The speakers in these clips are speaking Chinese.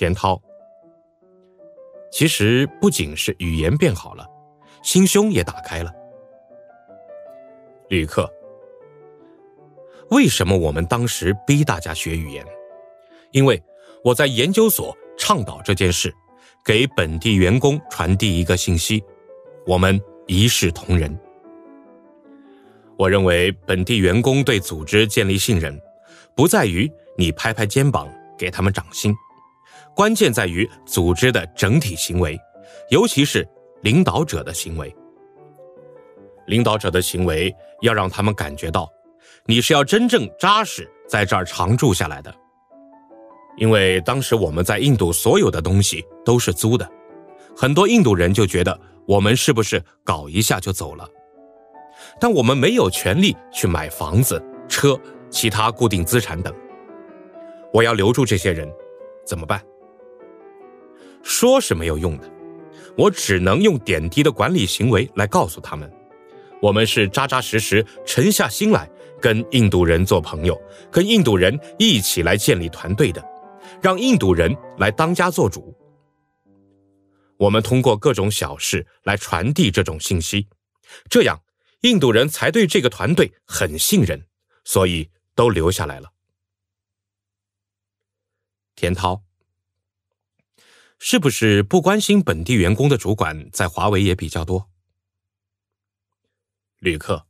田涛，其实不仅是语言变好了，心胸也打开了。吕克，为什么我们当时逼大家学语言？因为我在研究所倡导这件事，给本地员工传递一个信息：我们一视同仁。我认为本地员工对组织建立信任，不在于你拍拍肩膀给他们掌心，关键在于组织的整体行为，尤其是领导者的行为。领导者的行为要让他们感觉到，你是要真正扎实在这儿常住下来的。因为当时我们在印度所有的东西都是租的，很多印度人就觉得我们是不是搞一下就走了。但我们没有权利去买房子、车、其他固定资产等。我要留住这些人，怎么办？说是没有用的，我只能用点滴的管理行为来告诉他们，我们是扎扎实实沉下心来跟印度人做朋友，跟印度人一起来建立团队的，让印度人来当家做主。我们通过各种小事来传递这种信息，这样印度人才对这个团队很信任，所以都留下来了。田涛，是不是不关心本地员工的主管在华为也比较多？吕克，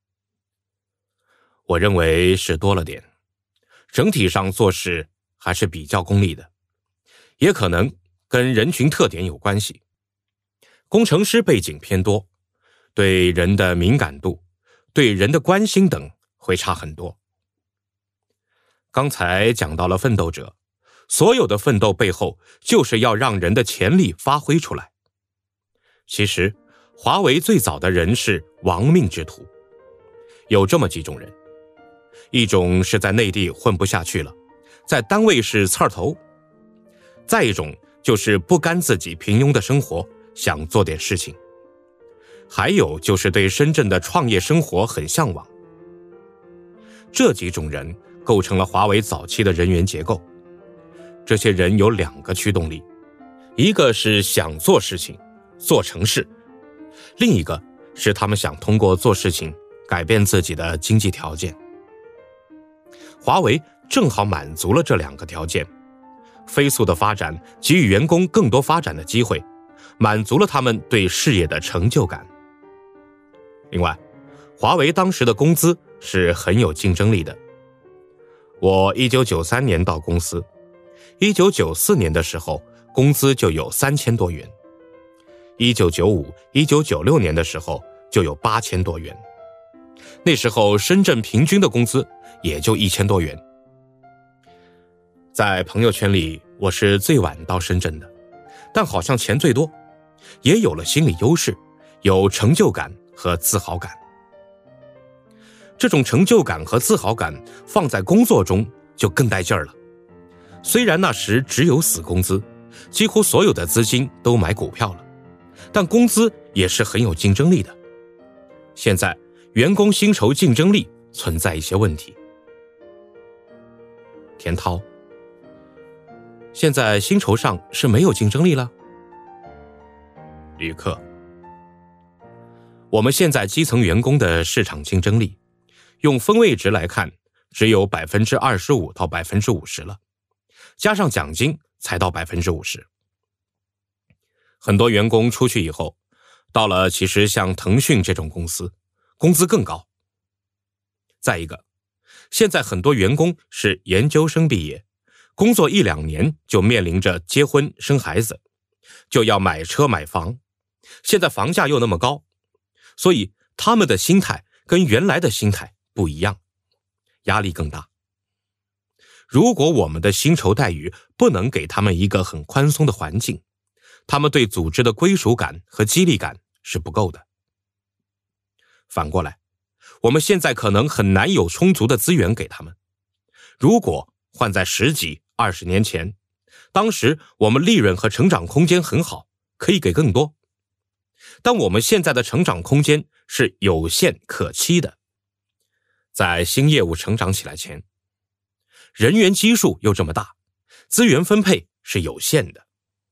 我认为是多了点，整体上做事还是比较功利的，也可能跟人群特点有关系。工程师背景偏多，对人的敏感度、对人的关心等会差很多。刚才讲到了奋斗者，所有的奋斗背后就是要让人的潜力发挥出来。其实华为最早的人是亡命之徒，有这么几种人，一种是在内地混不下去了，在单位是刺儿头，再一种就是不甘自己平庸的生活，想做点事情，还有就是对深圳的创业生活很向往。这几种人构成了华为早期的人员结构。这些人有两个驱动力，一个是想做事情做成事，另一个是他们想通过做事情改变自己的经济条件。华为正好满足了这两个条件，飞速的发展给予员工更多发展的机会，满足了他们对事业的成就感。另外，华为当时的工资是很有竞争力的。我1993年到公司，1994年的时候工资就有3000多元，1995、1996年的时候就有8000多元。那时候深圳平均的工资也就1000多元。在朋友圈里，我是最晚到深圳的，但好像钱最多，也有了心理优势，有成就感和自豪感。这种成就感和自豪感放在工作中就更带劲儿了。虽然那时只有死工资，几乎所有的资金都买股票了，但工资也是很有竞争力的。现在员工薪酬竞争力存在一些问题。田涛，现在薪酬上是没有竞争力了？吕克，我们现在基层员工的市场竞争力，用分位值来看，只有 25% 到 50% 了，加上奖金才到 50%。很多员工出去以后，到了其实像腾讯这种公司，工资更高。再一个，现在很多员工是研究生毕业，工作1-2年就面临着结婚生孩子，就要买车买房，现在房价又那么高，所以他们的心态跟原来的心态不一样，压力更大。如果我们的薪酬待遇不能给他们一个很宽松的环境，他们对组织的归属感和激励感是不够的。反过来，我们现在可能很难有充足的资源给他们。如果换在10几、20年前，当时我们利润和成长空间很好，可以给更多。但我们现在的成长空间是有限可期的。在新业务成长起来前，人员基数又这么大，资源分配是有限的。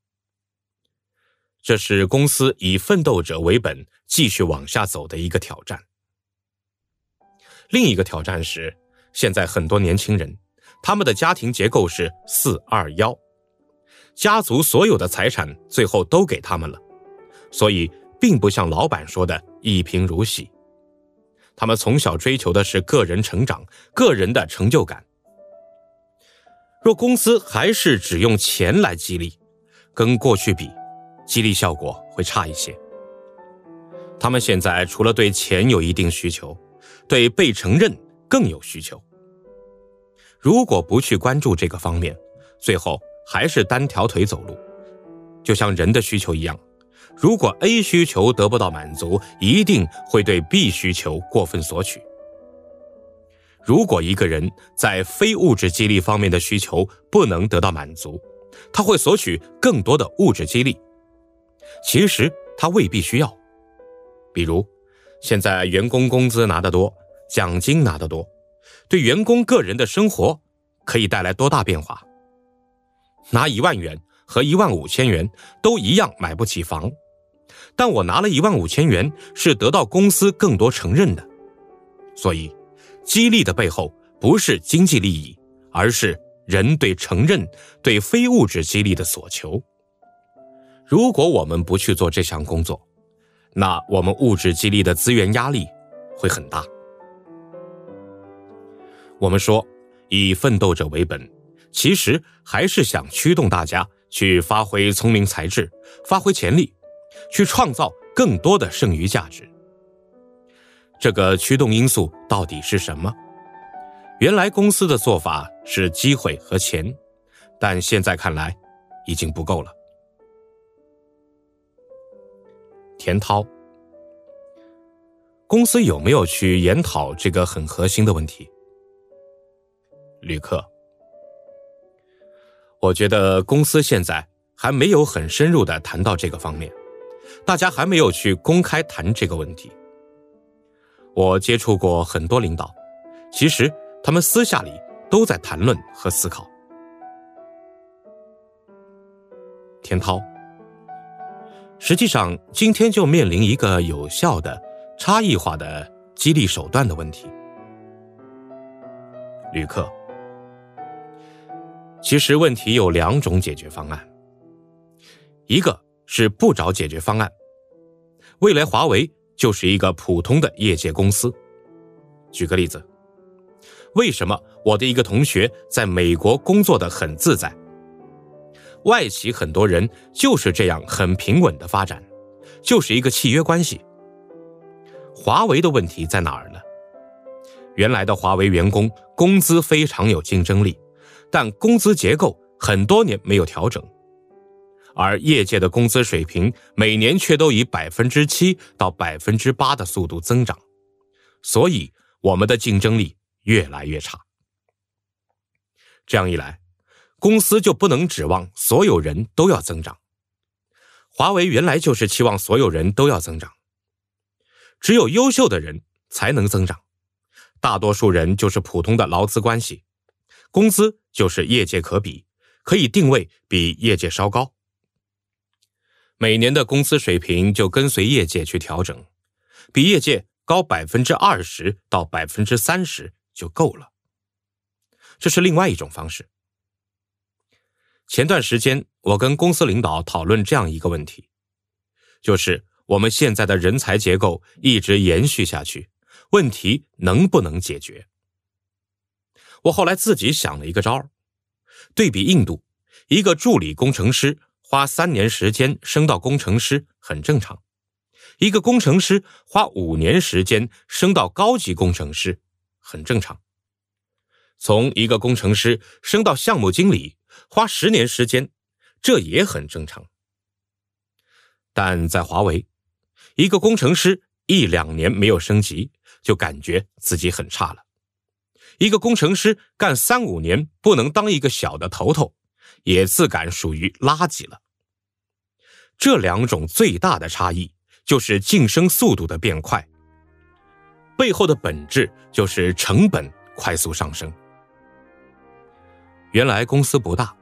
这是公司以奋斗者为本继续往下走的一个挑战。另一个挑战是，现在很多年轻人，他们的家庭结构是4-2-1，家族所有的财产最后都给他们了，所以并不像老板说的一贫如洗。他们从小追求的是个人成长，个人的成就感。若公司还是只用钱来激励，跟过去比，激励效果会差一些。他们现在除了对钱有一定需求，对被承认更有需求。如果不去关注这个方面，最后还是单条腿走路。就像人的需求一样，如果 A 需求得不到满足，一定会对 B 需求过分索取。如果一个人在非物质激励方面的需求不能得到满足，他会索取更多的物质激励。其实他未必需要。比如，现在员工工资拿得多，奖金拿得多，对员工个人的生活可以带来多大变化？拿1万元和15000元都一样买不起房，但我拿了15000元是得到公司更多承认的。所以激励的背后不是经济利益，而是人对承认、对非物质激励的所求。如果我们不去做这项工作，那我们物质激励的资源压力会很大。我们说以奋斗者为本，其实还是想驱动大家去发挥聪明才智，发挥潜力，去创造更多的剩余价值。这个驱动因素到底是什么？原来公司的做法是机会和钱，但现在看来已经不够了。田涛，公司有没有去研讨这个很核心的问题？吕克，我觉得公司现在还没有很深入地谈到这个方面，大家还没有去公开谈这个问题。我接触过很多领导，其实他们私下里都在谈论和思考。田涛，实际上今天就面临一个有效的、差异化的激励手段的问题。吕克，其实问题有2种解决方案，一个是不找解决方案，未来华为就是一个普通的业界公司。举个例子，为什么我的一个同学在美国工作得很自在？外企很多人就是这样很平稳的发展，就是一个契约关系。华为的问题在哪儿呢？原来的华为员工工资非常有竞争力，但工资结构很多年没有调整，而业界的工资水平每年却都以 7% 到 8% 的速度增长，所以我们的竞争力越来越差。这样一来，公司就不能指望所有人都要增长。华为原来就是期望所有人都要增长，只有优秀的人才能增长，大多数人就是普通的劳资关系，工资就是业界可比，可以定位比业界稍高。每年的工资水平就跟随业界去调整，比业界高 20% 到 30% 就够了。这是另外一种方式。前段时间我跟公司领导讨论这样一个问题，就是我们现在的人才结构一直延续下去，问题能不能解决？我后来自己想了一个招，对比印度，一个助理工程师花3年时间升到工程师很正常，一个工程师花5年时间升到高级工程师很正常，从一个工程师升到项目经理花10年时间，这也很正常。但在华为，一个工程师1-2年没有升级，就感觉自己很差了。一个工程师干3-5年不能当一个小的头头，也自感属于垃圾了。这2种最大的差异就是晋升速度的变快，背后的本质就是成本快速上升。原来公司不大，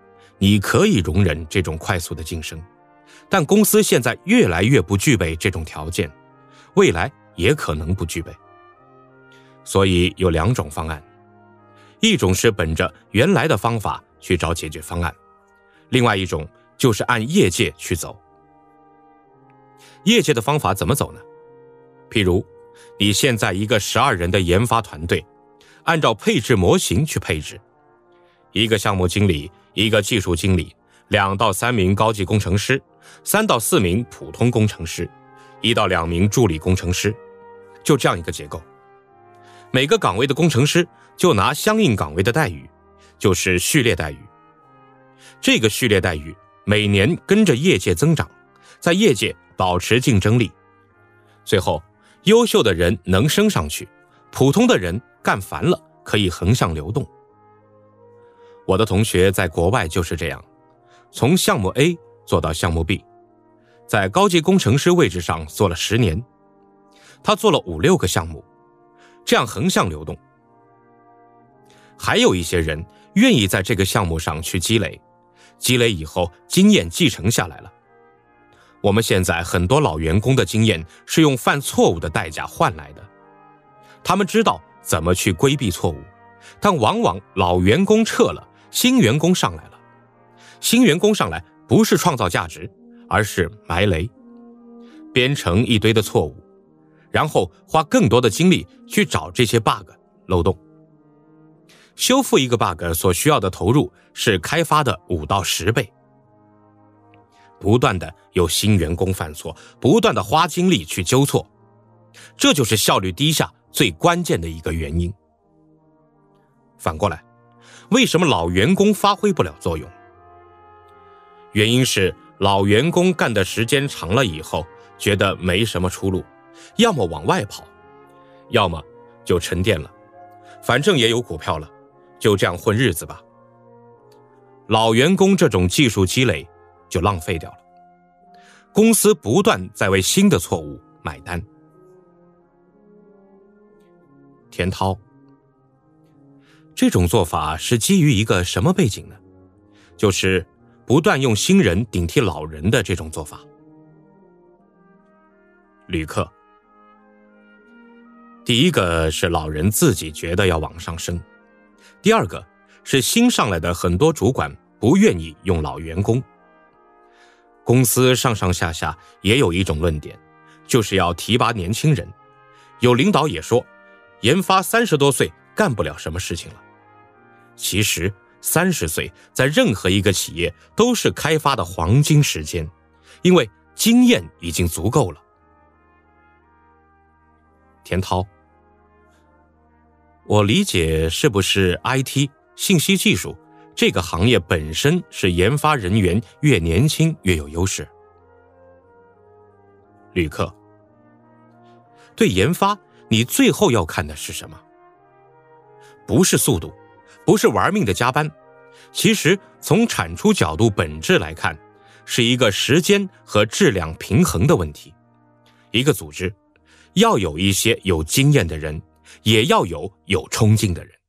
你可以容忍这种快速的晋升，但公司现在越来越不具备这种条件，未来也可能不具备。所以有2种方案，一种是本着原来的方法去找解决方案，另外一种就是按业界去走。业界的方法怎么走呢？譬如你现在一个12人的研发团队，按照配置模型去配置，一个项目经理，一个技术经理，2到3名高级工程师，3到4名普通工程师，1到2名助理工程师，就这样一个结构。每个岗位的工程师就拿相应岗位的待遇，就是序列待遇。这个序列待遇每年跟着业界增长，在业界保持竞争力。最后，优秀的人能升上去，普通的人干烦了可以横向流动。我的同学在国外就是这样，从项目 A 做到项目 B， 在高级工程师位置上做了10年，他做了5、6个项目，这样横向流动。还有一些人愿意在这个项目上去积累，积累以后经验继承下来了。我们现在很多老员工的经验是用犯错误的代价换来的，他们知道怎么去规避错误，但往往老员工撤了，新员工上来了。新员工上来不是创造价值，而是埋雷，编程一堆的错误，然后花更多的精力去找这些 bug 漏洞。修复一个 bug 所需要的投入是开发的5到10倍。不断的有新员工犯错，不断的花精力去纠错，这就是效率低下最关键的一个原因。反过来，为什么老员工发挥不了作用？原因是老员工干的时间长了以后，觉得没什么出路，要么往外跑，要么就沉淀了，反正也有股票了，就这样混日子吧。老员工这种技术积累就浪费掉了，公司不断在为新的错误买单。田涛，这种做法是基于一个什么背景呢？就是不断用新人顶替老人的这种做法。吕克，第一个是老人自己觉得要往上升，第二个是新上来的很多主管不愿意用老员工。公司上上下下也有一种论点，就是要提拔年轻人。有领导也说，研发30多岁干不了什么事情了。其实30岁在任何一个企业都是开发的黄金时间，因为经验已经足够了。田涛，我理解是不是 IT 信息技术这个行业本身是研发人员越年轻越有优势？吕克，对研发你最后要看的是什么？不是速度，不是玩命的加班，其实从产出角度本质来看，是一个时间和质量平衡的问题。一个组织要有一些有经验的人，也要有冲劲的人。